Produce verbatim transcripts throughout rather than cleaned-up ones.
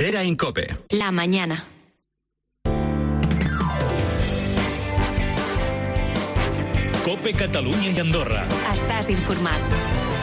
Herrera en COPE. La mañana. COPE Catalunya i Andorra. Estàs informat.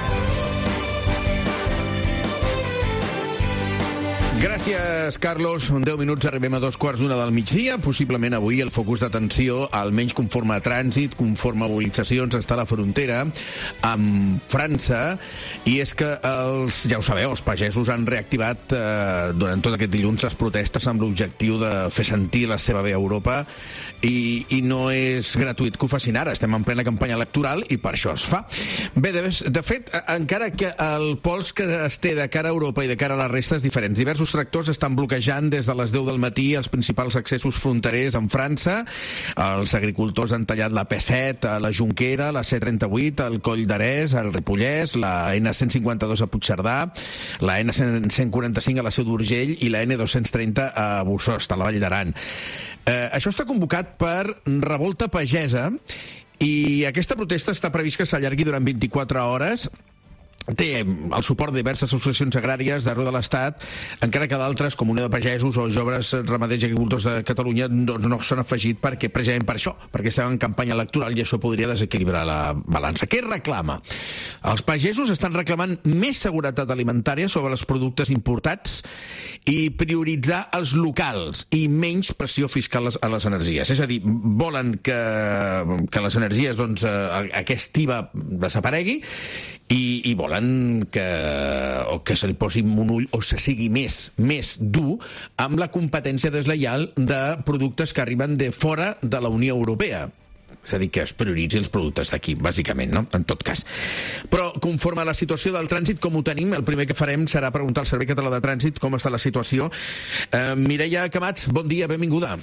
Gràcies, Carlos. En deu minuts arribem a dos quarts d'una del migdia. Possiblement avui el focus d'atenció, almenys conforme a trànsit, conforme a mobilitzacions, està a la frontera amb França. I és que, els, ja ho sabeu, els pagesos han reactivat eh, durant tot aquest dilluns les protestes amb l'objectiu de fer sentir la seva veu a Europa. I, i no és gratuït que ho facin ara. Estem en plena campanya electoral i per això es fa. Bé, de, de fet, encara que el pols que es té de cara a Europa i de cara a la resta és diferent, diversos tractors estan bloquejant des de les deu del matí els principals accessos fronterers amb França. Els agricultors han tallat la P set a la Jonquera, la C trenta-vuit al Coll d'Arès, al Ripollès, la N cent cinquanta-dos a Puigcerdà, la N cent quaranta-cinc a la Seu d'Urgell i la N dos-cents trenta a Bossòst, a la Vall d'Aran. Eh, això està convocat per Revolta Pagesa i aquesta protesta està previst que s'allargui durant vint-i-quatre hores. Té el suport de diverses associacions agràries d'arreu de l'Estat, encara que d'altres, com Unió de Pagesos o Joves Ramaders i Agricultors de Catalunya, doncs no s'han afegit perquè, precisament per això, perquè estem en campanya electoral i això podria desequilibrar la balança. Què reclama? Els pagesos estan reclamant més seguretat alimentària sobre els productes importats i prioritzar els locals i menys pressió fiscal a les energies. És a dir, volen que, que les energies, doncs, aquest I V A desaparegui i, i volen que, o que se li posi un ull o se sigui més, més dur amb la competència deslleial de productes que arriben de fora de la Unió Europea. És a dir, que es prioritzi els productes d'aquí, bàsicament, no? En tot cas. Però, conforme a la situació del trànsit, com ho tenim, el primer que farem serà preguntar al Servei Català de Trànsit com està la situació. Eh, Mireia Camats, bon dia, benvinguda.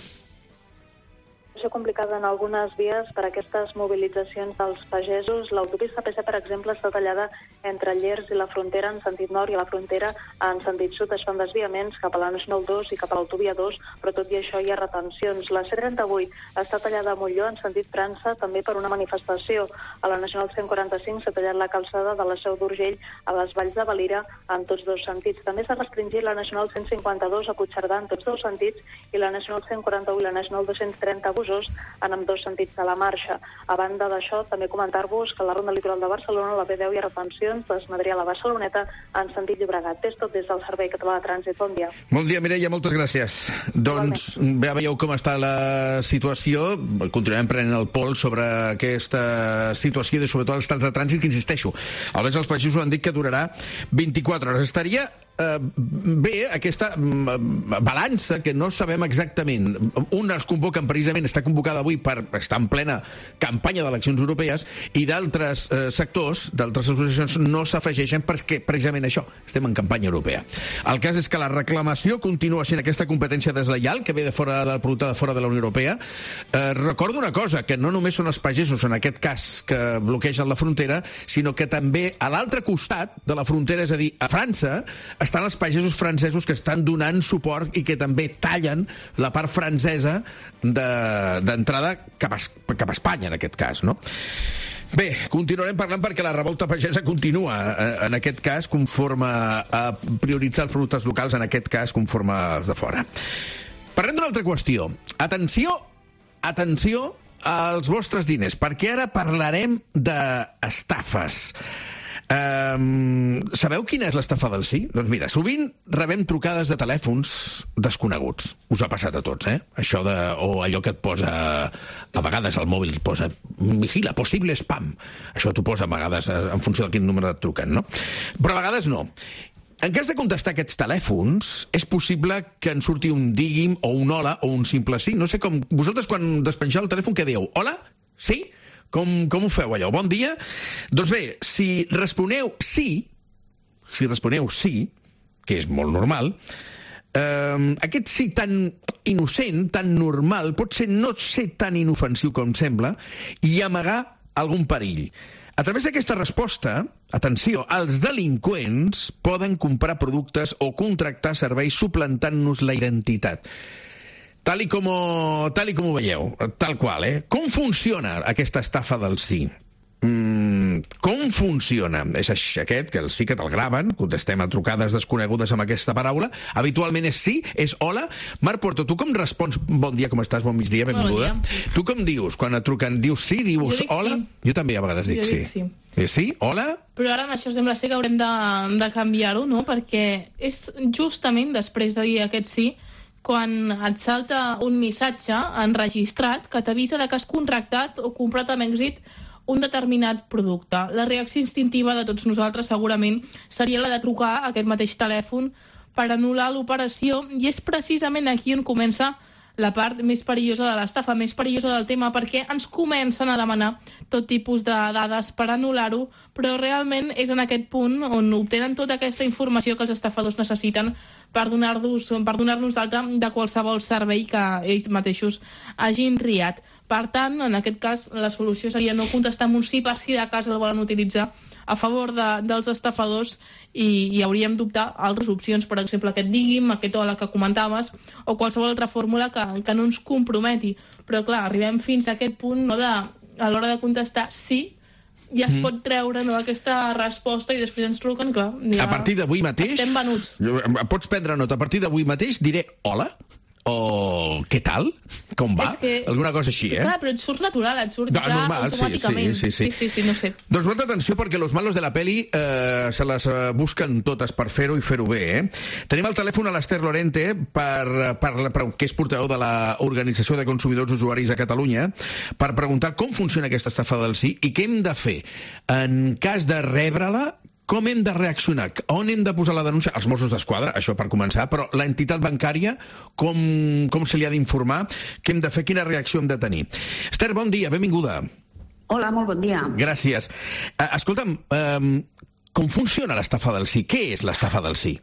Complicada en algunes vies per aquestes mobilitzacions dels pagesos. L'autopista P C, per exemple, està tallada entre Llers i la frontera en sentit nord i la frontera en sentit sud. Es fan desviaments cap a la Nacional dos i cap a l'autovia dos, però tot i això hi ha retencions. La C trenta-vuit està tallada a Molló en sentit França, també per una manifestació. A la Nacional cent quaranta-cinc s'ha tallat la calçada de la Seu d'Urgell a les Valls de Valira en tots dos sentits. També s'ha restringit la Nacional cent cinquanta-dos a Puigcerdà en tots dos sentits i la Nacional cent quaranta-u i la Nacional dos-cents trenta a Bossòst en ambdós sentits de la marxa. A banda d'això, també comentar-vos que a la Ronda Litoral de Barcelona, la B deu, hi ha retencions des Madrid a la Barceloneta en sentit Llobregat. És tot des del Servei Català de Trànsit. Bon dia. Bon dia, Mireia, moltes gràcies. Doncs ja veieu com està la situació. Continuem prenent el pols sobre aquesta situació i sobretot els trams de trànsit, que insisteixo, almenys els pagesos han dit que durarà vint-i-quatre hores. Estaria Uh, bé, aquesta uh, balança que no sabem exactament. Un es convoquen precisament, està convocada avui per estar en plena campanya d'eleccions europees i d'altres uh, sectors, d'altres associacions no s'afegeixen perquè precisament això, estem en campanya europea. El cas és que la reclamació continua sent aquesta competència deslleial que ve de fora de, de fora de la Unió Europea. Uh, recordo una cosa, que no només són els pagesos en aquest cas que bloquegen la frontera, sinó que també a l'altre costat de la frontera, és a dir, a França, estan els pagesos francesos que estan donant suport i que també tallen la part francesa d'entrada de, cap, a, cap a Espanya, en aquest cas, no? Bé, continuarem parlant perquè la revolta pagesa continua, en aquest cas, conforme a prioritzar els productes locals, en aquest cas, conforme als de fora. Parlem d'una altra qüestió. Atenció, atenció als vostres diners, perquè ara parlarem d'estafes. Um, sabeu quina és l'estafa del sí? Doncs mira, sovint rebem trucades de telèfons desconeguts. Us ha passat a tots, eh? Això de... o allò que et posa... a vegades al mòbil et posa vigila, possible spam. Això t'ho posa a vegades en funció de quin número et truquen, no? Però a vegades no. En cas de contestar aquests telèfons, és possible que en surti un digui'm o un hola o un simple sí. No sé com... Vosaltres quan despengeu el telèfon què dieu? Hola? Sí? Com, com ho feu, allò? Bon dia? Doncs bé, si responeu sí, si responeu sí, que és molt normal, eh, aquest sí tan innocent, tan normal, pot ser no ser tan inofensiu com sembla i amagar algun perill. A través d'aquesta resposta, atenció, els delinqüents poden comprar productes o contractar serveis suplantant-nos la identitat. Tal i com, tal i com ho veieu, tal qual, eh? Com funciona aquesta estafa del sí? Mm, com funciona? És aquest, que sí que te'l graven, contestem a trucades desconegudes amb aquesta paraula. Habitualment és sí, és hola. Marc Porto, tu com respons? Bon dia, com estàs? Bon migdia, benvinguda. Bon dia. Tu com dius? Quan et truquen, dius sí, dius Jo dic hola? sí. Jo també a vegades dic Jo sí. dic sí. Eh, sí? Hola? Però ara amb això sembla ser que haurem de, de canviar-ho, no? Perquè és justament després de dir aquest sí quan et salta un missatge enregistrat que t'avisa de que has contractat o comprat amb èxit un determinat producte. La reacció instintiva de tots nosaltres segurament seria la de trucar a aquest mateix telèfon per anul·lar l'operació, i és precisament aquí on comença la part més perillosa de l'estafa, més perillosa del tema, perquè ens comencen a demanar tot tipus de dades per anul·lar-ho, però realment és en aquest punt on obtenen tota aquesta informació que els estafadors necessiten per donar-nos per donar-nos d'alta de qualsevol servei que ells mateixos hagin triat. Per tant, en aquest cas, la solució seria no contestar amb un sí per si de cas el volen utilitzar a favor de, dels estafadors, i, i hauríem d'optar altres opcions, per exemple, aquest digui'm, aquest hola que comentaves, o qualsevol altra fórmula que, que no ens comprometi. Però, clar, arribem fins a aquest punt, no, de, a l'hora de contestar sí, ja es mm. pot treure, no, aquesta resposta, i després ens truquen, clar. Ja a partir d'avui mateix... Estem venuts. Pots prendre nota. A partir d'avui mateix diré hola, o què tal? Com va? Que... Alguna cosa així, eh? Clar, però et surt natural, et surt no, ja normal, automàticament. Sí, sí, sí, sí, sí, sí, no sé. Doncs molta atenció, perquè los malos de la peli eh, se les eh, busquen totes per fer-ho i fer-ho bé, eh? Tenim al telèfon a l'Ester Lorente, per, per, per, que és portaveu de l'Organització de Consumidors Usuaris a Catalunya, per preguntar com funciona aquesta estafa del sí i què hem de fer en cas de rebre-la. Com hem de reaccionar? On hem de posar la denúncia? Els Mossos d'Esquadra, això per començar, però l'entitat bancària, com, com se li ha d'informar? Què hem de fer? Quina reacció hem de tenir? Esther, bon dia, benvinguda. Hola, molt bon dia. Gràcies. Uh, escolta'm, uh, com funciona l'estafa del sí? Què és l'estafa del sí?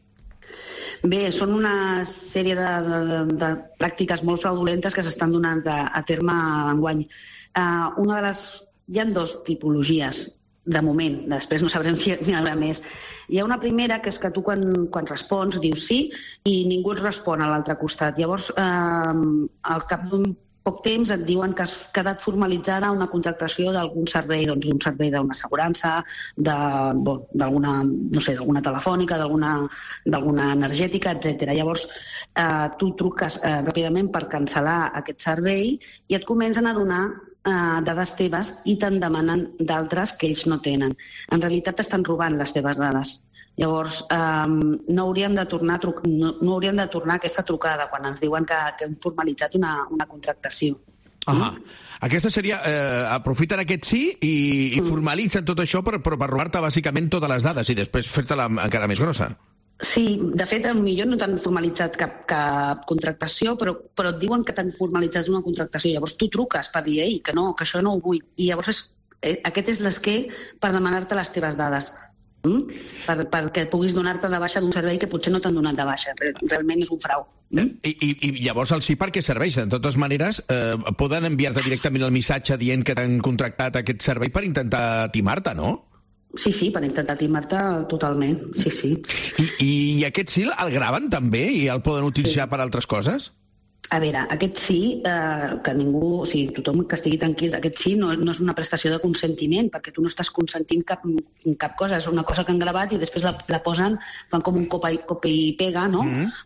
Bé, són una sèrie de, de, de pràctiques molt fraudulentes que s'estan donant a, a terme enguany. Uh, una de les... Hi ha dues tipologies, de moment, després no sabrem si n'hi haurà més. Hi ha una primera, que és que tu quan, quan respons dius sí i ningú et respon a l'altre costat. Llavors, eh, al cap d'un poc temps et diuen que has quedat formalitzada una contractació d'algun servei, doncs d'un servei d'una assegurança, d'alguna, no sé, d'alguna telefònica, d'alguna energètica, etcètera. Llavors, eh, tu truques eh, ràpidament per cancel·lar aquest servei i et comencen a donar Uh, dades teves i te'n demanen d'altres que ells no tenen. En realitat t'estan robant les teves dades. Llavors, um, no hauríem de tornar a truc... no, no hauríem de tornar a aquesta trucada quan ens diuen que, que hem formalitzat una, una contractació. Ah, mm? Aquesta seria... Eh, aprofiten aquest sí i, i formalitzen tot això per, per, per robar-te bàsicament totes les dades i després fer-te-la encara més grossa. Sí, de fet, potser no t'han formalitzat cap, cap contractació, però, però et diuen que t'han formalitzat una contractació. Llavors tu truques per dir, ei, que no, que això no ho vull. I llavors és, eh, aquest és l'esquer per demanar-te les teves dades. Mm? Per, perquè puguis donar-te de baixa d'un servei que potser no t'han donat de baixa. Realment és un frau. Mm? I, i, I llavors el sí per què serveix? De totes maneres, eh, poden enviar-te directament el missatge dient que t'han contractat aquest servei per intentar timar-te, no? Sí, sí, per intentar timar-te totalment, sí, sí. I, I aquest sí el graven també i el poden utilitzar sí. per altres coses? A veure, aquest sí, eh, que ningú, o sigui, tothom que estigui tranquil, aquest sí no, no és una prestació de consentiment, perquè tu no estàs consentint cap, cap cosa, és una cosa que han gravat i després la, la posen, fan com un copa i, copa i pega, no?,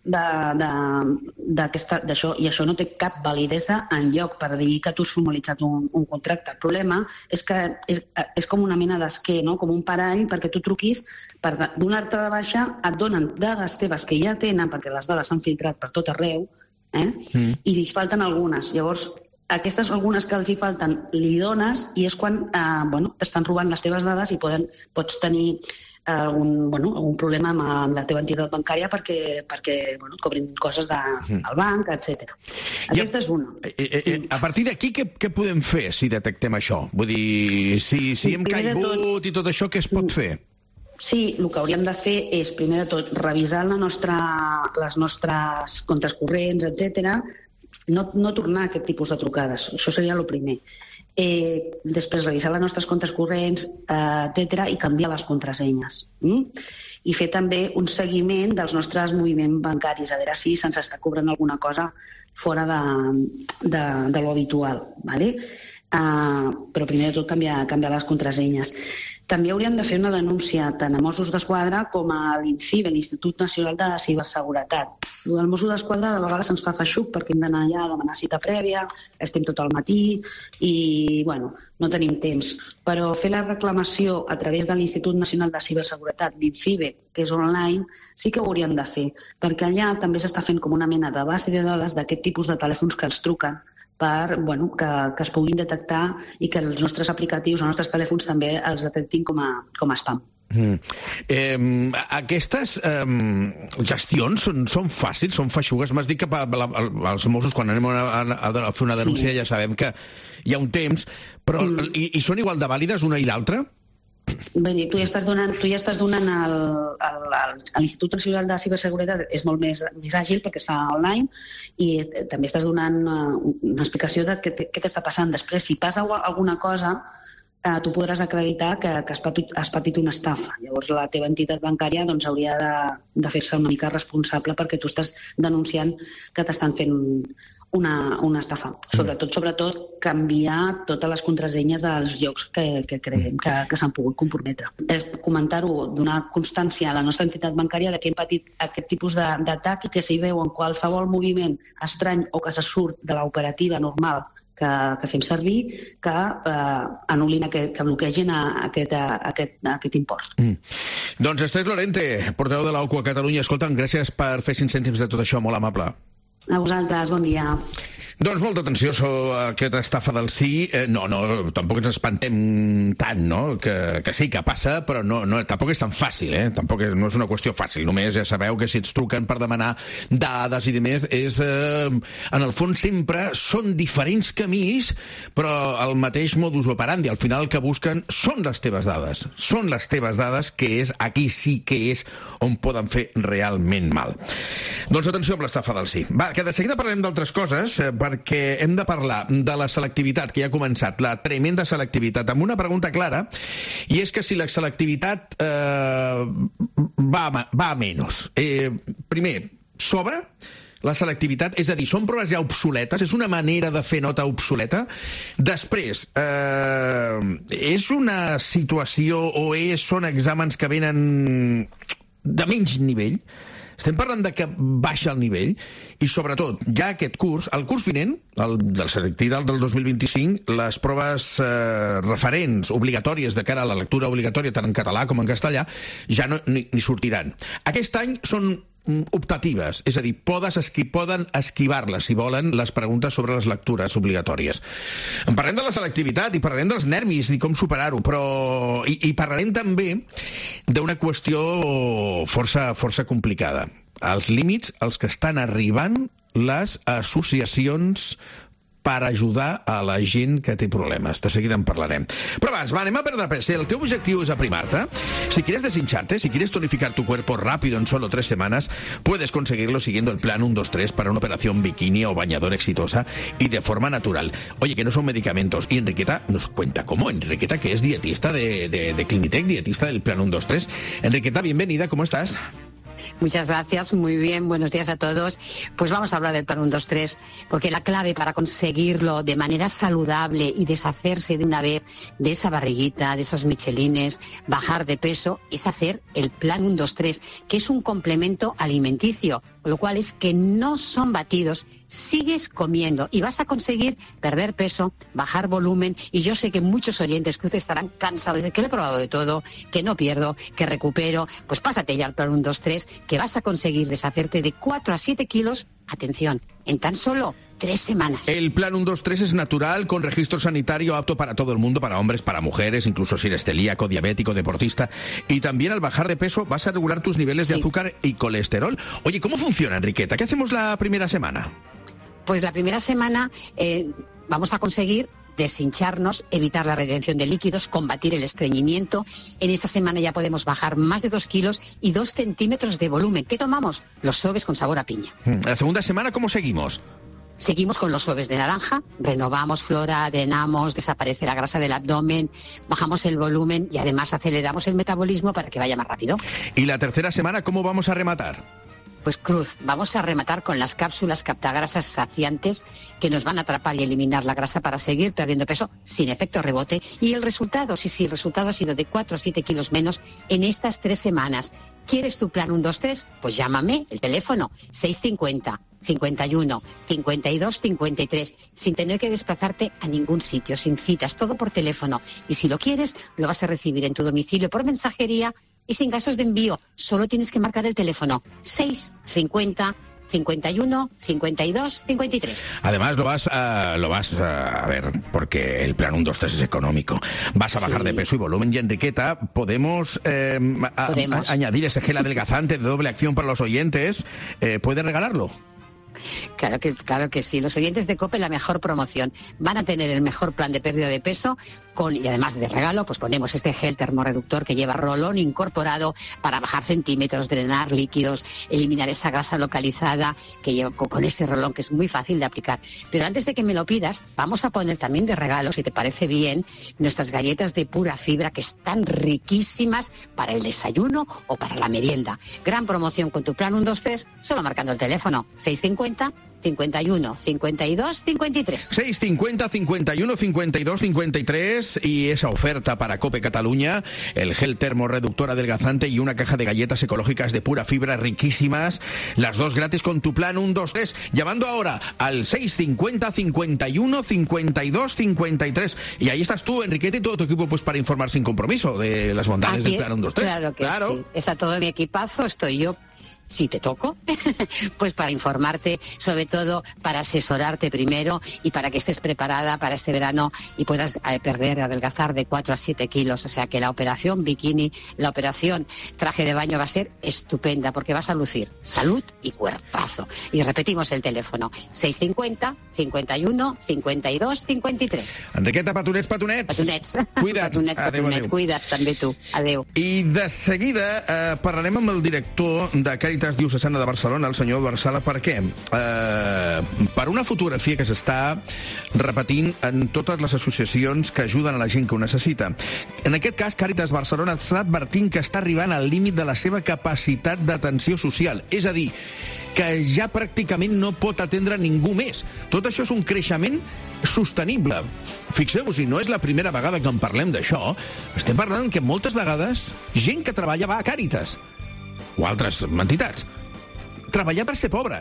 mm-hmm. d'això, i això no té cap validesa enlloc per dir que tu has formalitzat un, un contracte. El problema és que és, és com una mena d'esquer, no?, com un parany perquè tu truquis, per donar-te de baixa, et donen dades teves que ja tenen, perquè les dades s'han filtrat per tot arreu, Eh? Mm. i li falten algunes. Llavors, aquestes algunes que els hi falten li dones i és quan eh, bueno, t'estan robant les teves dades i poden, pots tenir eh, un, bueno, un problema amb la teva entitat bancària perquè, perquè bueno, cobrin coses de, mm. del banc, etcètera. Aquesta I, és una. Eh, eh, a partir d'aquí, què, què podem fer si detectem això? Vull dir, si, si hem caigut tot... i tot això, què es pot mm. fer? Sí, el que hauríem de fer és, primer de tot, revisar la nostra, les nostres comptes corrents, etcètera, no, no tornar a aquest tipus de trucades. Això seria el primer. Eh, després, revisar les nostres comptes corrents, eh, etcètera, i canviar les contrasenyes. Mm? I fer també un seguiment dels nostres moviments bancaris, a veure si se'ns està cobrant alguna cosa fora de, de, de lo habitual. ¿Vale? Uh, però primer de tot canviar, canviar les contrasenyes. També hauríem de fer una denúncia tant a Mossos d'Esquadra com a l'INCIBE, l'Institut Nacional de Ciberseguretat. El Mossos d'Esquadra de vegades ens fa feixuc perquè hem d'anar allà a demanar cita prèvia, estem tot al matí i, bueno, no tenim temps. Però fer la reclamació a través de l'Institut Nacional de Ciberseguretat, l'INCIBE, que és online, sí que ho hauríem de fer, perquè allà també s'està fent com una mena de base de dades d'aquest tipus de telèfons que ens truquen per, bueno, que, que es puguin detectar i que els nostres aplicatius, els nostres telèfons també els detectin com a, com a spam. Mm. Eh, aquestes eh, gestions són, són fàcils, són feixugues. M'has dit que pa, la, els Mossos, quan anem a, a, a fer una denúncia, sí, ja sabem que hi ha un temps, però mm. i, i són igual de vàlides una i l'altra? Bé, tu ja estàs donant, tu ja estàs donant al, al, al, a l'Institut Nacional de Ciberseguretat, és molt més, més àgil perquè es fa online i també estàs donant una explicació de què, què t'està passant. Després, si passa alguna cosa, eh, tu podràs acreditar que, que has, patit, has patit una estafa. Llavors la teva entitat bancària doncs, hauria de, de fer-se una mica responsable perquè tu estàs denunciant que t'estan fent una, una estafa. Sobretot, sobretot, canviar totes les contrasenyes dels llocs que, que creiem que, que s'han pogut comprometre. Comentar-ho, donar constància a la nostra entitat bancària de que hem patit aquest tipus d'atac i que si veuen qualsevol moviment estrany o que se surt de l'operativa normal que, que fem servir, que eh, anul·lin, que, que bloquegin a, a aquest, a, aquest, a aquest import. Mm. Doncs Esther Lorente, portaveu de l'O C U a Catalunya. Escolta'm, gràcies per fer cinc cèntims de tot això, molt amable. A vosaltres, bon dia. Doncs molta atenció sobre aquesta estafa del sí. Eh, no, no, tampoc ens espantem tant, no? Que, que sí que passa, però no, no, tampoc és tan fàcil, eh? Tampoc és, no és una qüestió fàcil. Només ja sabeu que si ets truquen per demanar dades i demés, és, eh, en el fons sempre són diferents camins, però el mateix modus operandi. Al final el que busquen són les teves dades. Són les teves dades, que és aquí sí que és on poden fer realment mal. Doncs atenció amb l'estafa del sí. Va, que de seguida parlem d'altres coses, eh, perquè hem de parlar de la selectivitat, que ja ha començat, la tremenda selectivitat, amb una pregunta clara, i és que si la selectivitat eh, va, va a menys. Eh, primer, sobra la selectivitat, és a dir, són proves ja obsoletes, és una manera de fer nota obsoleta. Després, eh, és una situació o és, són exàmens que venen de menys nivell. Estem parlant de que baixa el nivell i, sobretot, ja aquest curs, el curs vinent, el del selectivitat del dos mil vint-i-cinc, les proves eh, referents obligatòries de cara a la lectura obligatòria, tant en català com en castellà, ja no ni, ni sortiran. Aquest any són optatives, és a dir, podes esqui, poden esquivar-les, si volen, les preguntes sobre les lectures obligatòries. En parlem de la selectivitat i parlarem dels nervis i com superar-ho, però i, i parlarem també d'una qüestió força, força complicada. Els límits als que estan arribant les associacions per ajudar a la gent que té problemes. De seguida en parlarem. Però abans, va, anem a perdre pes. Si el teu objectiu es aprimarte, si quieres deshincharte, si quieres tonificar tu cuerpo rápido en solo tres semanas, puedes conseguirlo siguiendo el plan uno dos tres para una operación bikini o bañador exitosa y de forma natural. Oye, que no son medicamentos. Y Enriqueta nos cuenta cómo. Enriqueta, que es dietista de, de, de Clinitec, dietista del plan uno dos tres. Enriqueta, bienvenida, ¿cómo estás? Muchas gracias, muy bien, buenos días a todos. Pues vamos a hablar del plan uno dos tres, porque la clave para conseguirlo de manera saludable y deshacerse de una vez de esa barriguita, de esos michelines, bajar de peso, es hacer el plan uno dos tres, que es un complemento alimenticio, con lo cual es que no son batidos, sigues comiendo y vas a conseguir perder peso, bajar volumen, y yo sé que muchos oyentes cruces estarán cansados de que lo he probado de todo, que no pierdo, que recupero. Pues pásate ya al plan uno dos tres, que vas a conseguir deshacerte de cuatro a siete kilos, atención, en tan solo tres semanas. El plan uno dos tres es natural, con registro sanitario, apto para todo el mundo, para hombres, para mujeres, incluso si eres celíaco, diabético, deportista. Y también al bajar de peso vas a regular tus niveles sí. de azúcar y colesterol. Oye, ¿cómo funciona, Enriqueta? ¿Qué hacemos la primera semana? Pues la primera semana eh, vamos a conseguir deshincharnos, evitar la retención de líquidos, combatir el estreñimiento. En esta semana ya podemos bajar más de dos kilos y dos centímetros de volumen. ¿Qué tomamos? Los sobes con sabor a piña. La segunda semana, ¿cómo seguimos? Seguimos con los sobes de naranja, renovamos flora, drenamos, desaparece la grasa del abdomen, bajamos el volumen y además aceleramos el metabolismo para que vaya más rápido. ¿Y la tercera semana cómo vamos a rematar? Pues Cruz, vamos a rematar con las cápsulas captagrasas saciantes que nos van a atrapar y eliminar la grasa para seguir perdiendo peso sin efecto rebote. Y el resultado, sí, sí, el resultado ha sido de cuatro a siete kilos menos en estas tres semanas. ¿Quieres tu plan uno dos tres? Pues llámame, el teléfono seis cincuenta, cincuenta y uno, cincuenta y dos, cincuenta y tres, sin tener que desplazarte a ningún sitio, sin citas, todo por teléfono. Y si lo quieres, lo vas a recibir en tu domicilio por mensajería y sin gastos de envío. Solo tienes que marcar el teléfono seis cincuenta, cincuenta y uno, cincuenta y dos, cincuenta y tres. Además, lo vas a, lo vas a, a ver, porque el plan uno dos tres es económico. Vas a bajar sí. de peso y volumen. Y Enriqueta, podemos, eh, a, podemos. A, añadir ese gel adelgazante de doble acción para los oyentes. Eh, ¿Puedes regalarlo? Claro que, claro que sí. Los oyentes de COPE, la mejor promoción. Van a tener el mejor plan de pérdida de peso con, y además de regalo, pues ponemos este gel termorreductor que lleva rolón incorporado para bajar centímetros, drenar líquidos, eliminar esa grasa localizada que lleva con ese rolón que es muy fácil de aplicar. Pero antes de que me lo pidas, vamos a poner también de regalo, si te parece bien, nuestras galletas de pura fibra que están riquísimas para el desayuno o para la merienda. Gran promoción con tu plan uno dos tres, solo marcando el teléfono seis cincuenta, cincuenta y uno, cincuenta y dos, cincuenta y tres. seis cincuenta, cincuenta y uno, cincuenta y dos, cincuenta y tres y esa oferta para COPE Cataluña, el gel termorreductor adelgazante y una caja de galletas ecológicas de pura fibra riquísimas, las dos gratis con tu plan uno dos tres, llamando ahora al seis cincuenta, cincuenta y uno, cincuenta y dos, cincuenta y tres. Y ahí estás tú, Enriqueta, y todo tu equipo pues para informar sin compromiso de las bondades Aquí, del plan uno dos tres. Claro que claro. Sí. Está todo mi equipazo, estoy yo. Si te toco, pues para informarte, sobre todo para asesorarte primero y para que estés preparada para este verano y puedas eh, perder, adelgazar de cuatro a siete kilos. O sea que la operación bikini, la operación traje de baño va a ser estupenda porque vas a lucir salud y cuerpazo. Y repetimos el teléfono, seis cincuenta, cincuenta y uno, cincuenta y dos, cincuenta y tres. Enriqueta, patonets, patonets. Patonets. Cuida't. Patonets, adeu, patonets. adeu. Cuida't també tu. Adeu. I de seguida eh, parlarem amb el director de Càritas Diocesana de Barcelona, el senyor Barsala. Per què? Eh, per una fotografia que s'està repetint en totes les associacions que ajuden a la gent que ho necessita. En aquest cas, Càritas Barcelona està advertint que està arribant al límit de la seva capacitat d'atenció social. És a dir, que ja pràcticament no pot atendre ningú més. Tot això és un creixement sostenible. Fixeu-vos, i no és la primera vegada que en parlem d'això, estem parlant que moltes vegades gent que treballa va a Càritas o altres entitats. Treballar per ser pobre.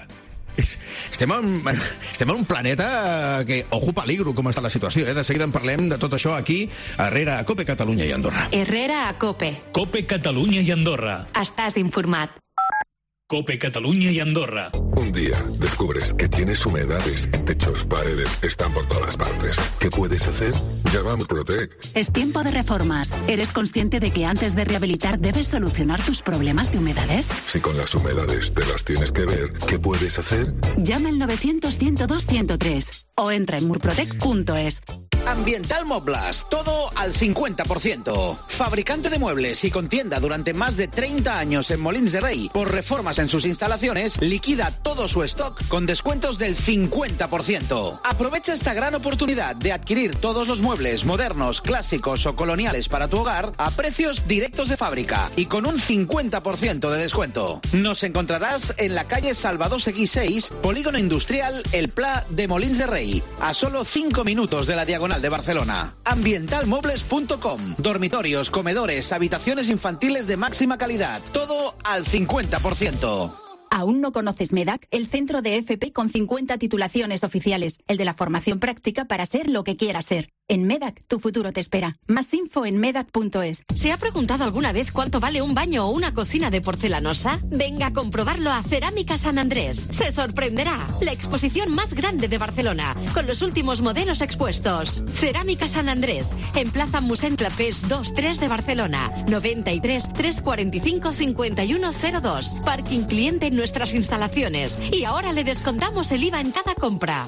Estem en, estem en un planeta que, ojo peligro, com està la situació. Eh? De seguida en parlem de tot això aquí, a Herrera, a COPE Catalunya i Andorra. Herrera a COPE. COPE Catalunya i Andorra. Estàs informat. COPE Cataluña y Andorra. Un día descubres que tienes humedades en techos, paredes, están por todas partes. ¿Qué puedes hacer? Llama a Murprotec. Es tiempo de reformas. ¿Eres consciente de que antes de rehabilitar debes solucionar tus problemas de humedades? Si con las humedades te las tienes que ver, ¿qué puedes hacer? Llama al novecientos, ciento dos, ciento tres o entra en murprotec punto es. Ambiental Moblas, todo al cincuenta por ciento. Fabricante de muebles y con tienda durante más de treinta años en Molins de Rey. Por reformas en sus instalaciones, liquida todo su stock con descuentos del cincuenta por ciento. Aprovecha esta gran oportunidad de adquirir todos los muebles modernos, clásicos o coloniales para tu hogar a precios directos de fábrica y con un cincuenta por ciento de descuento. Nos encontrarás en la calle Salvador Seguí seis, Polígono Industrial El Pla de Molins de Rey, a solo cinco minutos de la diagonal de Barcelona. ambiental mobles punto com. Dormitorios, comedores, habitaciones infantiles de máxima calidad. Todo al cincuenta por ciento. ¿Aún no conoces MEDAC? El centro de F P con cincuenta titulaciones oficiales. El de la formación práctica para ser lo que quieras ser. En MEDAC, tu futuro te espera. Más info en medac punto es. ¿Se ha preguntado alguna vez cuánto vale un baño o una cocina de porcelanosa? Venga a comprobarlo a Cerámica San Andrés. Se sorprenderá. La exposición más grande de Barcelona, con los últimos modelos expuestos. Cerámica San Andrés, en Plaza Musent Clapés dos tres de Barcelona. noventa y tres, trescientos cuarenta y cinco, cincuenta y uno cero dos. Parking cliente en nuestras instalaciones. Y ahora le descontamos el I V A en cada compra.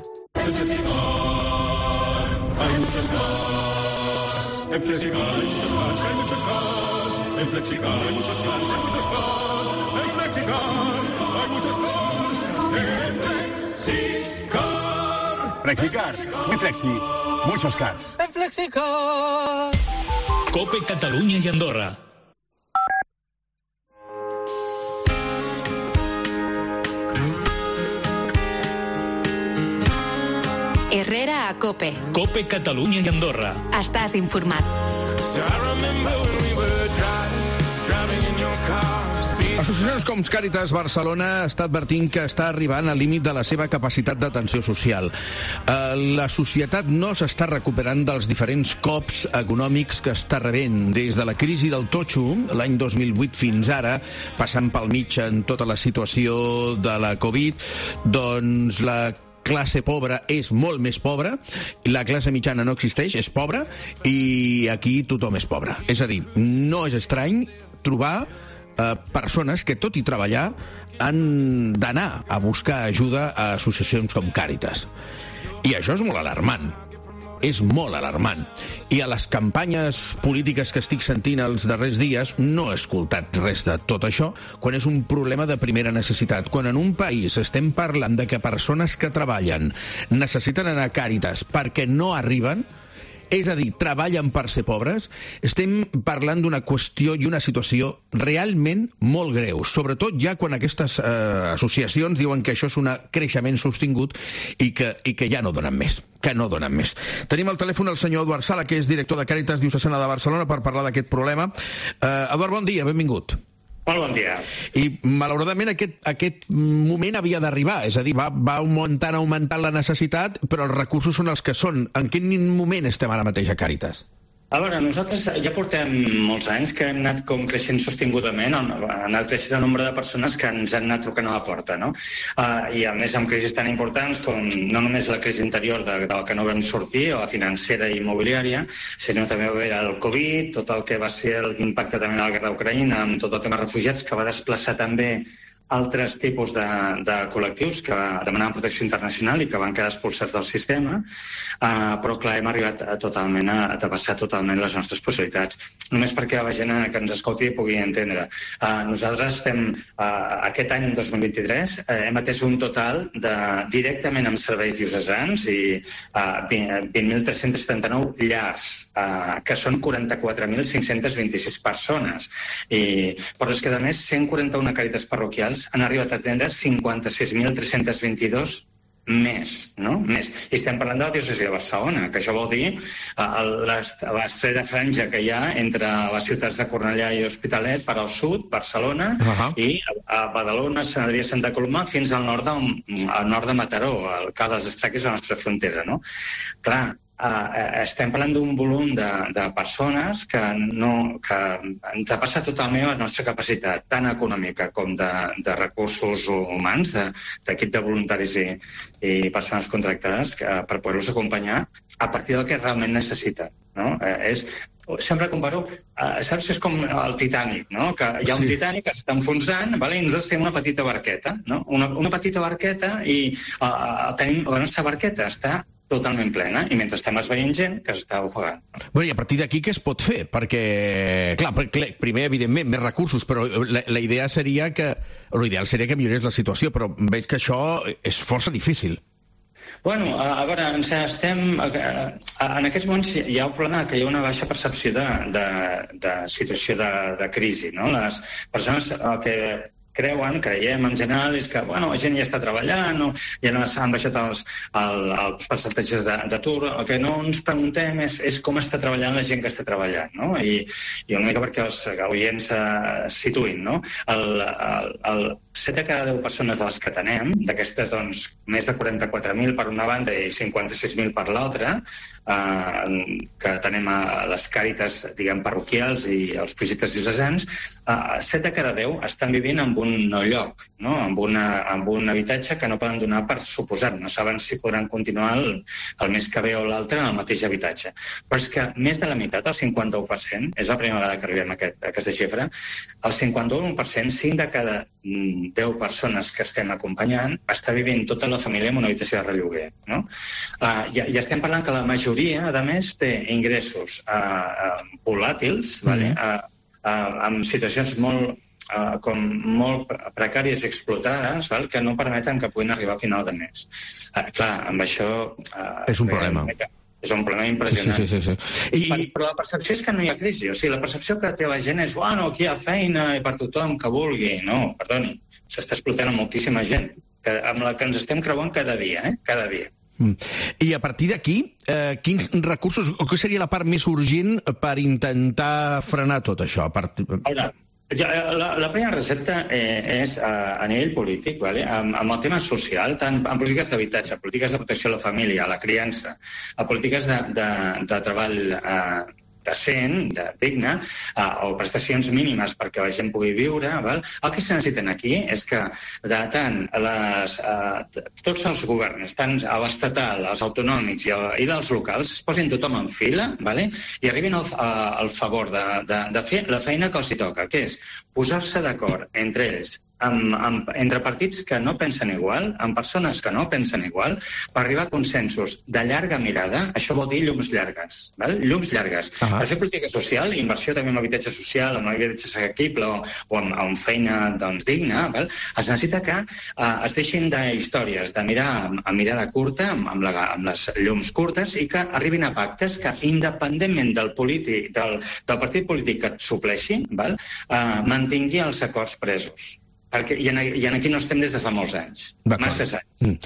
Hay muchos cars. En Flexicar hay muchos cars, hay muchos cars. En Flexicar hay muchos cars, hay muchos cars. En Flexicar hay muchos cars. En Flexicar. Flexicar. En Flexi. Muchos cars. En Flexicar. COPE Catalunya i Andorra. Herrera a COPE. COPE Catalunya i Andorra. Estàs informat. Associacions com Càritas Barcelona està advertint que està arribant al límit de la seva capacitat d'atenció social. La societat no s'està recuperant dels diferents cops econòmics que està rebent. Des de la crisi del totxo, l'any dos mil vuit fins ara, passant pel mig en tota la situació de la Covid, doncs la classe pobra és molt més pobra, la classe mitjana no existeix, és pobra, i aquí tothom és pobre. És a dir, no és estrany trobar eh, persones que, tot i treballar, han d'anar a buscar ajuda a associacions com Càritas. I això és molt alarmant. És molt alarmant. I a les campanyes polítiques que estic sentint els darrers dies no he escoltat res de tot això, quan és un problema de primera necessitat. Quan en un país estem parlant de que persones que treballen necessiten anar a Càritas perquè no arriben, és a dir, treballen per ser pobres, estem parlant d'una qüestió i una situació realment molt greu, sobretot ja quan aquestes eh, associacions diuen que això és un creixement sostingut i que, i que ja no donen més, que no donen més. Tenim al telèfon el senyor Eduard Sala, que és director de Càritas Diocesana de Barcelona, per parlar d'aquest problema. Eh, Eduard, bon dia, benvingut. Molt bon dia. I, malauradament, aquest, aquest moment havia d'arribar, és a dir, va, va augmentant, augmentant la necessitat, però els recursos són els que són. En quin moment estem ara mateix a Càritas? A veure, nosaltres ja portem molts anys que hem anat com creixent sostingudament, ha anat creixent el nombre de persones que ens han anat trucant a la porta, no? Uh, I a més amb crisis tan importants com no només la crisi anterior de, del que no vam sortir, o la financera i immobiliària, sinó també va haver el Covid, tot el que va ser l'impacte també de la guerra d'Ucraïna, amb tot el tema de refugiats, que va desplaçar també altres tipus de, de col·lectius que demanaven protecció internacional i que van quedar expulsats del sistema, uh, però clar, hem arribat a, totalment a, a depassar totalment les nostres possibilitats. Només perquè la gent que ens escolti pugui entendre. Uh, nosaltres estem, uh, aquest any dos mil vint-i-tres, uh, hem atès un total de, directament amb serveis diocesans i uh, vint mil tres-cents setanta-nou llars, uh, que són quaranta-quatre mil cinc-cents vint-i-sis persones. I, però és que, a més, cent quaranta-una càritas parroquials han arribat a atendre cinquanta-sis mil tres-cents vint-i-dos més, no? Més. I estem parlant de la diòcesi de Barcelona, que això vol dir l'estreta franja que hi ha entre les ciutats de Cornellà i Hospitalet per al sud, Barcelona, uh-huh. i a Badalona, Sant Adrià, Santa Coloma, fins al nord de, al nord de Mataró, al Cales d'Estrac, és la nostra frontera, no? Clar, Uh, estem parlant d'un volum de, de persones que, no, que han de passar totalment la nostra capacitat, tant econòmica com de, de recursos humans, d'equip de, de voluntaris i, i persones contractades que, per poder-los acompanyar a partir del que realment necessiten. No? Uh, és, sempre comparo, uh, saps, és com el Titanic, no? Que hi ha un sí. Titanic que s'està enfonsant, vale? I nosaltres tenim una petita barqueta, no? una, una petita barqueta i uh, tenim, la nostra barqueta està totalment plena, i mentre estem esveient gent que s'està ofegant. Bueno, i a partir d'aquí què es pot fer? Perquè, clar, primer, evidentment, més recursos, però la, la idea seria que, l'ideal seria que millorés la situació, però veig que això és força difícil. Bueno, a, a veure, ens estem... A, a, en aquests moments hi ha un problema que hi ha una baixa percepció de, de, de situació de, de crisi, no? Les persones que creuen, creiem en general, és que bueno, la gent ja està treballant, no? Ja no s'han baixat els, el, els percentatges d'atur. El que no ens preguntem és, és com està treballant la gent que està treballant, no? I, i una mica perquè els oients uh, situïn, no? El, el, el set de cada deu persones de les que tenem, d'aquestes, doncs, més de quaranta-quatre mil per una banda i cinquanta-sis mil per l'altra, uh, que tenem a les càritas, diguem, parroquials i els projectes diocesans, uh, set de cada deu estan vivint en un nou lloc, no? amb, una, amb un habitatge que no poden donar per suposat. No saben si podran continuar el, el mes que ve o l'altre en el mateix habitatge. Però és que més de la meitat, el cinquanta-u per cent, és la primera vegada que arribem a, aquest, a aquesta xifra, el cinquanta-u per cent, cinc de cada deu persones que estem acompanyant, està vivint tota la família en una habitació de relloguer. No? Uh, ja, ja estem parlant que la majoria, a més, té ingressos uh, uh, volàtils, mm. vale? uh, uh, amb situacions molt Uh, com molt precàries i explotades, val? Que no permeten que puguin arribar a final de mes. Uh, clar, amb això... Uh, és un problema. És un problema impressionant. Sí, sí, sí, sí. I, per, però la percepció és que no hi ha crisi. O sigui, la percepció que té la gent és bueno, aquí hi ha feina i per tothom que vulgui. No, perdoni, s'està explotant moltíssima gent, que, amb la que ens estem creuant cada dia, eh? Cada dia. Mm. I a partir d'aquí, eh, quins recursos, o què seria la part més urgent per intentar frenar tot això? A part... Ara, la, la primera recepta eh, és a, a nivell polític, vale? amb, amb el tema social, tant en polítiques d'habitatge, polítiques de protecció a la família, a la criança, a polítiques de, de, de treball eh, decent, de, digne, uh, o prestacions mínimes perquè la gent pugui viure. Val? El que se necessiten aquí és que de tant les, uh, tots els governs, tant l'estatal, els autonòmics i, el, i dels locals, es posin tothom en fila, vale? I arribin al, uh, al favor de, de, de fer la feina que els hi toca, que és posar-se d'acord entre ells, Amb, amb, entre partits que no pensen igual, amb persones que no pensen igual, per arribar a consensos de llarga mirada. Això vol dir llums llargues, val? Llums llargues. Uh -huh. Per fer política social, inversió també en habitatge social, en habitatge assequible o, o amb, amb feina doncs, digna, val? Es necessita que uh, es deixin d'històries, de mirar a mirada curta, amb, amb, la, amb les llums curtes, i que arribin a pactes que, independentment del, polític, del, del partit polític que et supleixi, val? Uh, mantingui els acords presos. Perquè, i, en, I en aquí no estem des de fa molts anys, masses anys. Mm.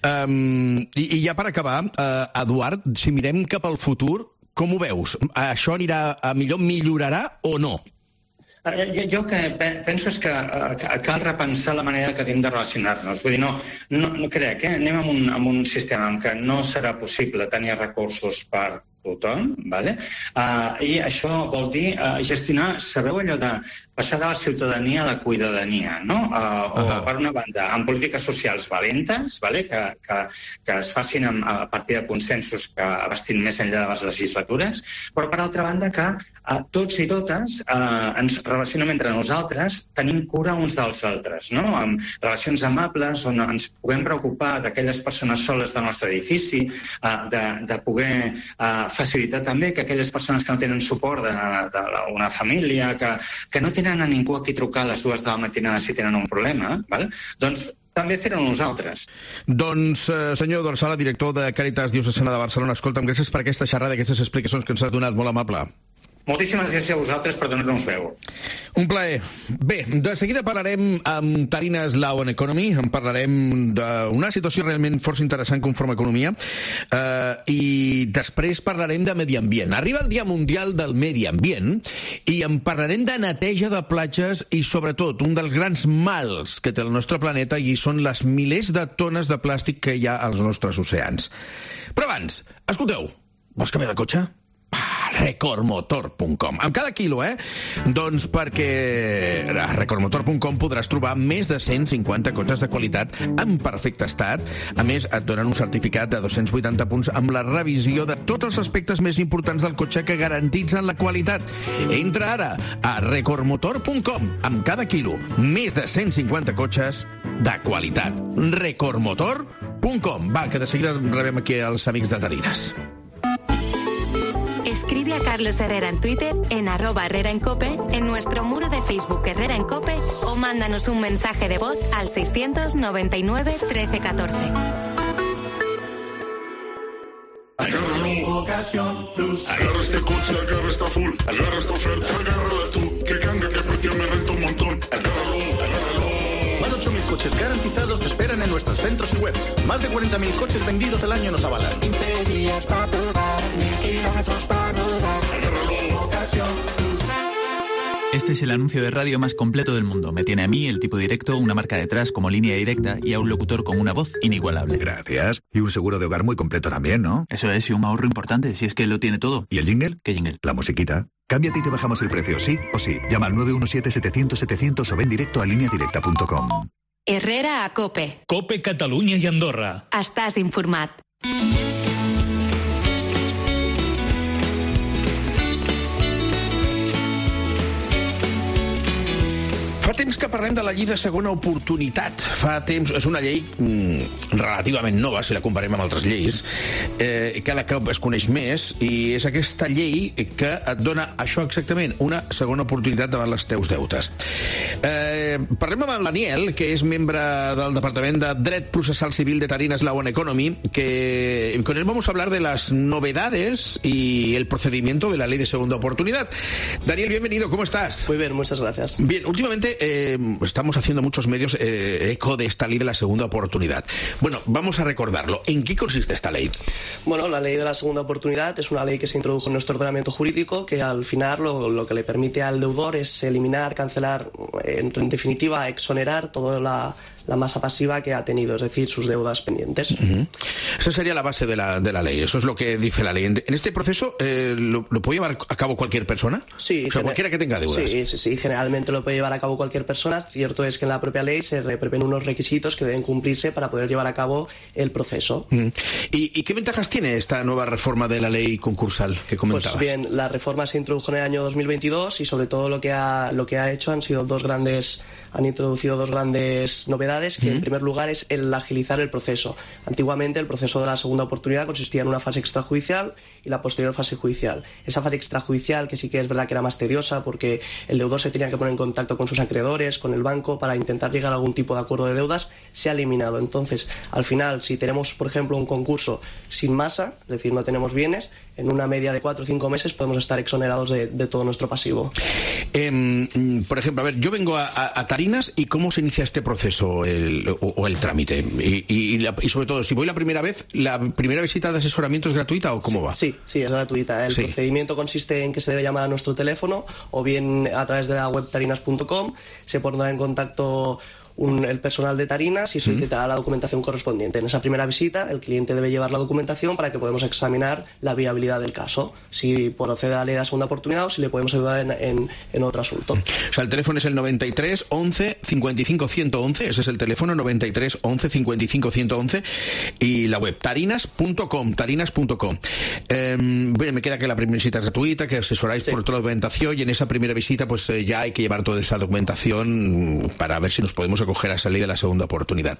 Um, i, I ja per acabar, uh, Eduard, si mirem cap al futur, com ho veus? Això anirà a millor, millorarà o no? Jo, jo que penso és que, que cal repensar la manera que tenim de relacionar-nos. Vull dir, no, no, no crec, eh? Anem amb un, amb un sistema en què no serà possible tenir recursos per tothom, vale? Uh, i això vol dir uh, gestionar, sabeu allò de passar de la ciutadania a la cuidadania, no? Uh, o, uh-huh. per una banda, amb polítiques socials valentes, vale? que, que, que es facin amb, a partir de consensos que abastin més enllà de les legislatures, però per altra banda que uh, tots i totes uh, ens relacionem entre nosaltres tenint cura uns dels altres, no? Amb relacions amables on ens puguem preocupar d'aquelles persones soles del nostre edifici, uh, de, de poder uh, facilitar també que aquelles persones que no tenen suport d'una família, que, que no tenen a ningú a qui trucar a les dues de la matinada si tenen un problema, val? Doncs també fer-ho nosaltres. Doncs, eh, senyor Eduard Sala, director de Càritas Diocesana de Barcelona, escolta'm, gràcies per aquesta xerrada, aquestes explicacions que ens has donat, molt amable. Moltíssimes gràcies a vosaltres per donar-nos veu. Un plaer. Bé, de seguida parlarem amb Tarina Slau en Economy, en parlarem d'una situació realment força interessant conforme a economia, eh, i després parlarem de medi ambient. Arriba el Dia Mundial del Medi Ambient i en parlarem de neteja de platges i, sobretot, un dels grans mals que té el nostre planeta i són les milers de tones de plàstic que hi ha als nostres oceans. Però abans, escolteu, vols canviar de cotxe? Recordmotor punt com. Amb cada quilo, eh? Doncs perquè a recordmotor punt com podràs trobar més de cent cinquanta cotxes de qualitat en perfecte estat. A més, et donen un certificat de dos-cents vuitanta punts amb la revisió de tots els aspectes més importants del cotxe que garantitzen la qualitat. Entra ara a recordmotor punt com. Amb cada quilo, més de cent cinquanta cotxes de qualitat. recordmotor punt com. Va, que de seguida rebem aquí els amics de Tarines. Escribe a Carlos Herrera en Twitter, en arroba Herrera en Cope, en nuestro muro de Facebook Herrera en Cope o mándanos un mensaje de voz al seiscientos noventa y nueve trece catorce. Agárralo, ocasión plus. Agarra este coche, agarra esta full. Agarra esta oferta, agárrala tú. Que canga, que precio me renta un montón. Agárralo, agárralo. Más de ocho mil coches garantizados te esperan en nuestros centros y web. Más de cuarenta mil coches vendidos al año nos avalan. quince días para probar, mil kilómetros para rodar. Agárralo, ocasión plus. Este es el anuncio de radio más completo del mundo. Me tiene a mí, el tipo directo, una marca detrás como línea directa y a un locutor con una voz inigualable. Gracias. Y un seguro de hogar muy completo también, ¿no? Eso es, y un ahorro importante, si es que lo tiene todo. ¿Y el jingle? ¿Qué jingle? La musiquita. Cámbiate y te bajamos el precio, sí o sí. Llama al nueve uno siete, setecientos, setecientos o ven directo a línea directa punto com. Herrera a Cope. Cope Catalunya i Andorra. Estàs informat. Fa temps que parlem de la llei de segona oportunitat. Fa temps... És una llei mm, relativament nova, si la comparem amb altres lleis, eh, cada cop es coneix més, i és aquesta llei que et dona això exactament, una segona oportunitat davant les teus deutes. Eh, parlem amb el Daniel, que és membre del Departament de Dret Processal Civil de Tarina Slau en Economy, que con él vamos a hablar de las novedades y el procedimiento de la ley de segunda oportunidad. Daniel, bienvenido, ¿cómo estás? Muy bien, muchas gracias. Bien, últimamente eh, estamos haciendo muchos medios eh, eco de esta ley de la segunda oportunidad. Bueno, vamos a recordarlo. ¿En qué consiste esta ley? Bueno, la ley de la segunda oportunidad es una ley que se introdujo en nuestro ordenamiento jurídico que al final lo, lo que le permite al deudor es eliminar, cancelar, en, en definitiva, exonerar toda la, la masa pasiva que ha tenido, es decir, sus deudas pendientes. Uh-huh. Esa sería la base de la, de la ley, eso es lo que dice la ley. En, en este proceso, eh, ¿lo, ¿lo puede llevar a cabo cualquier persona? Sí. O sea, cualquiera que tenga deudas. Sí, sí, sí, generalmente lo puede llevar a cabo cualquier persona. Cierto es que en la propia ley se prevén unos requisitos que deben cumplirse para poder llevar a cabo el proceso. Uh-huh. ¿Y, ¿Y qué ventajas tiene esta nueva reforma de la ley concursal que comentabas? Pues bien, la reforma se introdujo en el año dos mil veintidós y sobre todo lo que ha, lo que ha hecho han sido dos grandes, han introducido dos grandes novedades, que uh-huh. en primer lugar es el agilizar el proceso. Antiguamente el proceso de la segunda oportunidad consistía en una fase extrajudicial y la posterior fase judicial. Esa fase extrajudicial, que sí que es verdad que era más tediosa porque el deudor se tenía que poner en contacto con sus acreedores, con el banco, para intentar llegar a algún tipo de acuerdo de deudas, se ha eliminado. Entonces, al final, si tenemos, por ejemplo, un concurso sin masa, es decir, no tenemos bienes, en una media de cuatro o cinco meses podemos estar exonerados de, de todo nuestro pasivo. Eh, por ejemplo, a ver, yo vengo a, a, a Tarinas y ¿cómo se inicia este proceso el, o, o el trámite? Y, y, la, y sobre todo, si voy la primera vez, ¿la primera visita de asesoramiento es gratuita o cómo sí, va? Sí, sí, es gratuita. El sí. procedimiento consiste en que se debe llamar a nuestro teléfono o bien a través de la web tarinas punto com, se pondrá en contacto Un, el personal de Tarinas y solicitará uh-huh. la documentación correspondiente. En esa primera visita el cliente debe llevar la documentación para que podamos examinar la viabilidad del caso, si procede a la ley de la segunda oportunidad o si le podemos ayudar en, en, en otro asunto. O sea, el teléfono es el noventa y tres once cincuenta y cinco ciento once, ese es el teléfono noventa y tres once cincuenta y cinco ciento once, y la web tarinas punto com, tarinas punto com. Eh, bueno, me queda que la primera visita es gratuita, que asesoráis sí. por toda la documentación, y en esa primera visita pues eh, ya hay que llevar toda esa documentación para ver si nos podemos acoger a esa ley de la segunda oportunidad.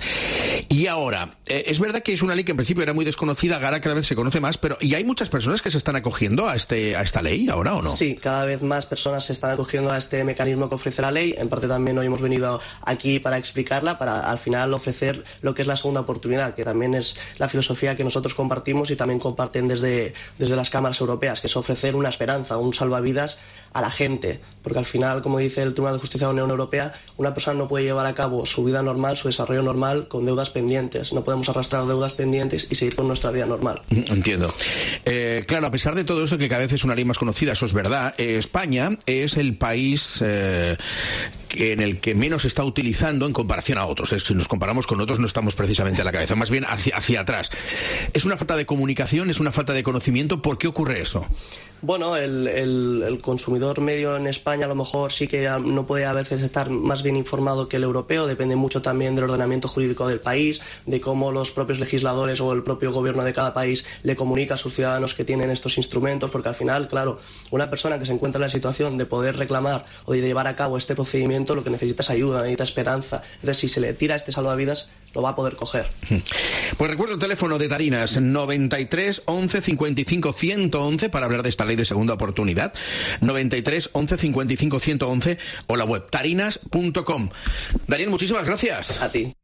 Y ahora, eh, es verdad que es una ley que en principio era muy desconocida, ahora cada vez se conoce más, pero ¿y hay muchas personas que se están acogiendo a este a esta ley ahora o no? Sí, cada vez más personas se están acogiendo a este mecanismo que ofrece la ley. En parte también hoy hemos venido aquí para explicarla, para al final ofrecer lo que es la segunda oportunidad, que también es la filosofía que nosotros compartimos y también comparten desde, desde las cámaras europeas, que es ofrecer una esperanza, un salvavidas a la gente, porque al final, como dice el Tribunal de Justicia de la Unión Europea, una persona no puede llevar a cabo su vida normal, su desarrollo normal, con deudas pendientes. No podemos arrastrar deudas pendientes y seguir con nuestra vida normal. Entiendo. Eh, claro, a pesar de todo eso, que cada vez es una ley más conocida, eso es verdad, eh, España es el país eh, que, en el que menos se está utilizando en comparación a otros. Es, si nos comparamos con otros no estamos precisamente a la cabeza, más bien hacia, hacia atrás. ¿Es una falta de comunicación? ¿Es una falta de conocimiento? ¿Por qué ocurre eso? Bueno, el, el, el consumidor medio en España a lo mejor sí que no puede a veces estar más bien informado que el europeo, depende mucho también del ordenamiento jurídico del país, de cómo los propios legisladores o el propio gobierno de cada país le comunica a sus ciudadanos que tienen estos instrumentos, porque al final, claro, una persona que se encuentra en la situación de poder reclamar o de llevar a cabo este procedimiento lo que necesita es ayuda, necesita esperanza. Entonces, si se le tira este salvavidas, lo va a poder coger. Pues recuerdo el teléfono de Tarinas, noventa y tres once cincuenta y cinco ciento once, para hablar de esta ley de segunda oportunidad, noventa y tres once cincuenta y cinco ciento once, o la web tarinas punto com. Daniel, muchísimas gracias. A ti.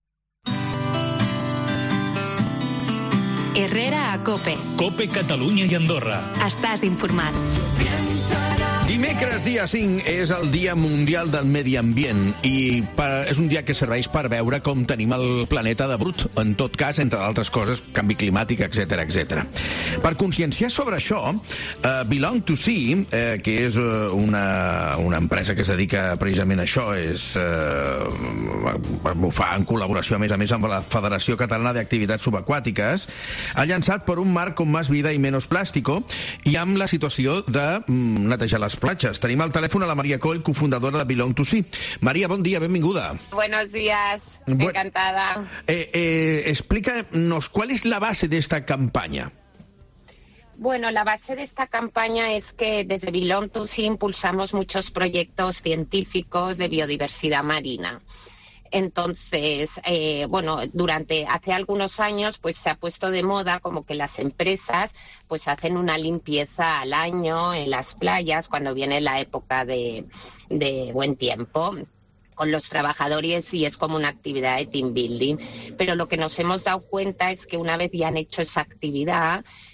Herrera a COPE. COPE Catalunya i Andorra. Estàs informat. Dimecres, dia cinc, és el Dia Mundial del Medi Ambient i per, és un dia que serveix per veure com tenim el planeta de brut, en tot cas, entre d'altres coses, canvi climàtic, etcètera, etcètera. Per conscienciar sobre això, uh, Belong to Sea, uh, que és uh, una, una empresa que es dedica precisament a això, és uh, ho fa en col·laboració, a més a més, amb la Federació Catalana d'Activitats Subaquàtiques, ha llançat per un marc con más vida y menos plástico i amb la situació de mm, netejar les platges. Tenim al teléfono a la María Coll, cofundadora de Belong to Sea. María, bon dia, benvinguda. Buenos días, Bu encantada. Eh, eh, explícanos, ¿cuál es la base de esta campaña? Bueno, la base de esta campaña es que desde Belong to Sea impulsamos muchos proyectos científicos de biodiversidad marina. Entonces, eh, bueno, durante hace algunos años pues se ha puesto de moda como que las empresas pues hacen una limpieza al año en las playas cuando viene la época de, de buen tiempo con los trabajadores y es como una actividad de team building. Pero lo que nos hemos dado cuenta es que una vez ya han hecho esa actividad,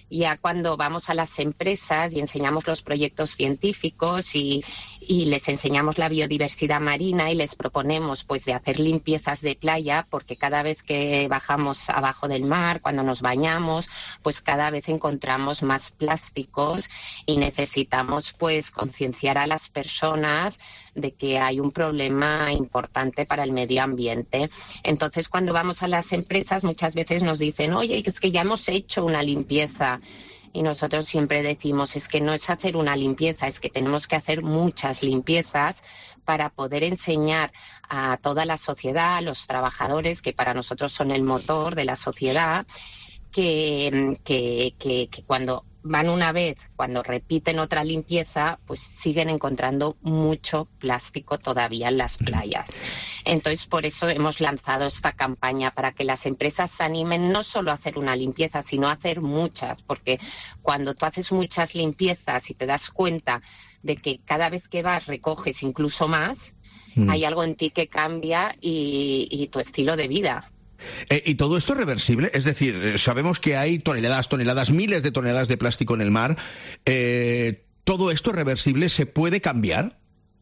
Ya cuando vamos a las empresas y enseñamos los proyectos científicos y, y les enseñamos la biodiversidad marina y les proponemos pues de hacer limpiezas de playa, porque cada vez que bajamos abajo del mar, cuando nos bañamos, pues cada vez encontramos más plásticos y necesitamos pues concienciar a las personas de que hay un problema importante para el medio ambiente. Entonces, cuando vamos a las empresas, muchas veces nos dicen, oye, es que ya hemos hecho una limpieza. Y nosotros siempre decimos, es que no es hacer una limpieza, es que tenemos que hacer muchas limpiezas para poder enseñar a toda la sociedad, a los trabajadores, que para nosotros son el motor de la sociedad, que, que, que, que cuando van una vez, cuando repiten otra limpieza, pues siguen encontrando mucho plástico todavía en las playas. Entonces, por eso hemos lanzado esta campaña, para que las empresas se animen no solo a hacer una limpieza, sino a hacer muchas, porque cuando tú haces muchas limpiezas y te das cuenta de que cada vez que vas recoges incluso más, mm. hay algo en ti que cambia y, y tu estilo de vida. Eh, ¿Y todo esto es reversible? Es decir, eh, sabemos que hay toneladas, toneladas, miles de toneladas de plástico en el mar. Eh, ¿Todo esto es reversible? ¿Se puede cambiar?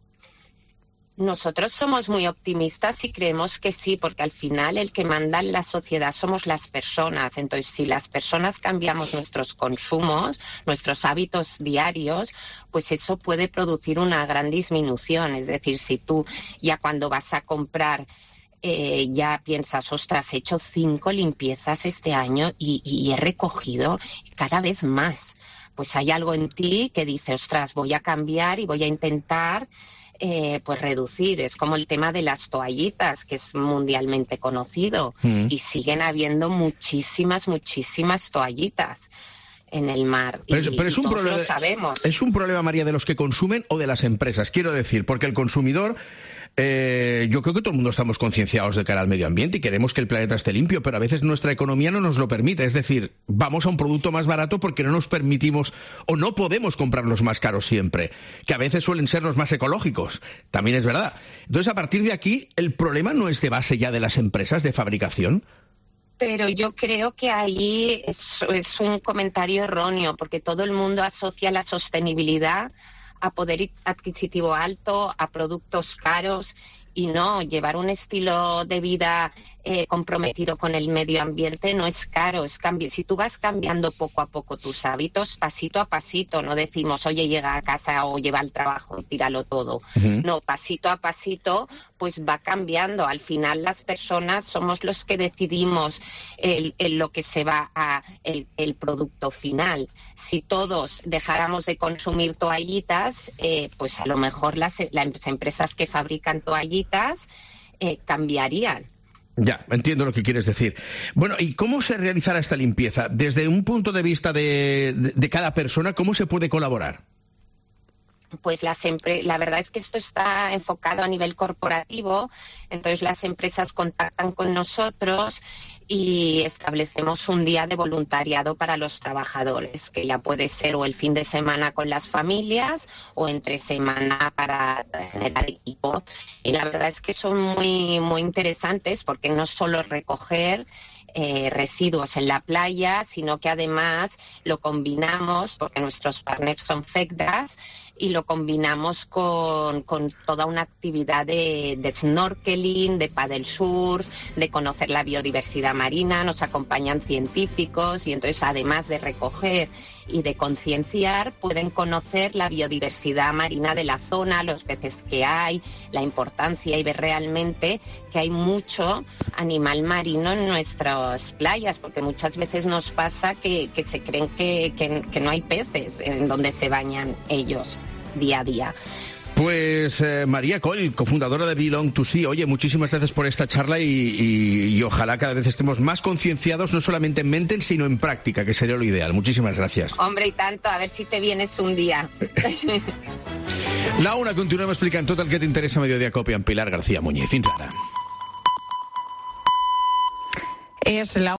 Nosotros somos muy optimistas y creemos que sí, porque al final el que manda en la sociedad somos las personas. Entonces, si las personas cambiamos nuestros consumos, nuestros hábitos diarios, pues eso puede producir una gran disminución. Es decir, si tú ya cuando vas a comprar Eh, ya piensas, ostras, he hecho cinco limpiezas este año y, y he recogido cada vez más. Pues hay algo en ti que dice, ostras, voy a cambiar y voy a intentar eh, pues reducir. Es como el tema de las toallitas, que es mundialmente conocido. Mm. Y siguen habiendo muchísimas, muchísimas toallitas en el mar. Pero, y, pero es y un todos problema, lo sabemos. ¿Es un problema, María, de los que consumen o de las empresas? Quiero decir, porque el consumidor... Eh, yo creo que todo el mundo estamos concienciados de cara al medio ambiente y queremos que el planeta esté limpio, pero a veces nuestra economía no nos lo permite. Es decir, vamos a un producto más barato porque no nos permitimos o no podemos comprar los más caros siempre, que a veces suelen ser los más ecológicos. También es verdad. Entonces, a partir de aquí, ¿el problema no es de base ya de las empresas de fabricación? Pero yo creo que ahí es, es un comentario erróneo, porque todo el mundo asocia la sostenibilidad a poder adquisitivo alto, a productos caros, y no, llevar un estilo de vida eh, comprometido con el medio ambiente no es caro, es cambi- si tú vas cambiando poco a poco tus hábitos, pasito a pasito, no decimos, oye, llega a casa o lleva al trabajo y tíralo todo. Uh-huh. No, pasito a pasito, pues va cambiando. Al final las personas somos los que decidimos el, el lo que se va a el, el producto final. Si todos dejáramos de consumir toallitas, eh, pues a lo mejor las, las empresas que fabrican toallitas Eh, cambiarían. Ya, entiendo lo que quieres decir. Bueno, ¿y cómo se realizará esta limpieza? Desde un punto de vista de, de, de cada persona, ¿cómo se puede colaborar? Pues las empre- la verdad es que esto está enfocado a nivel corporativo, entonces las empresas contactan con nosotros y establecemos un día de voluntariado para los trabajadores, que ya puede ser o el fin de semana con las familias o entre semana para generar equipo. Y la verdad es que son muy, muy interesantes, porque no solo recoger Eh, residuos en la playa, sino que además lo combinamos, porque nuestros partners son FECDAS, y lo combinamos con, con toda una actividad de, de snorkeling, de paddle surf, de conocer la biodiversidad marina. Nos acompañan científicos y entonces, además de recoger y de concienciar, pueden conocer la biodiversidad marina de la zona, los peces que hay, la importancia, y ver realmente que hay mucho animal marino en nuestras playas, porque muchas veces nos pasa que, que se creen que, que, que no hay peces en donde se bañan ellos día a día. Pues eh, María Coll, cofundadora de Belong to Sea. Oye, muchísimas gracias por esta charla y, y, y ojalá cada vez estemos más concienciados, no solamente en mente, sino en práctica, que sería lo ideal. Muchísimas gracias. Hombre, i tanto, a ver si te vienes un día. La una, continuem explicant tot el que t'interessa a Mediodía Cope amb Pilar García Muñiz. Fins ara. És la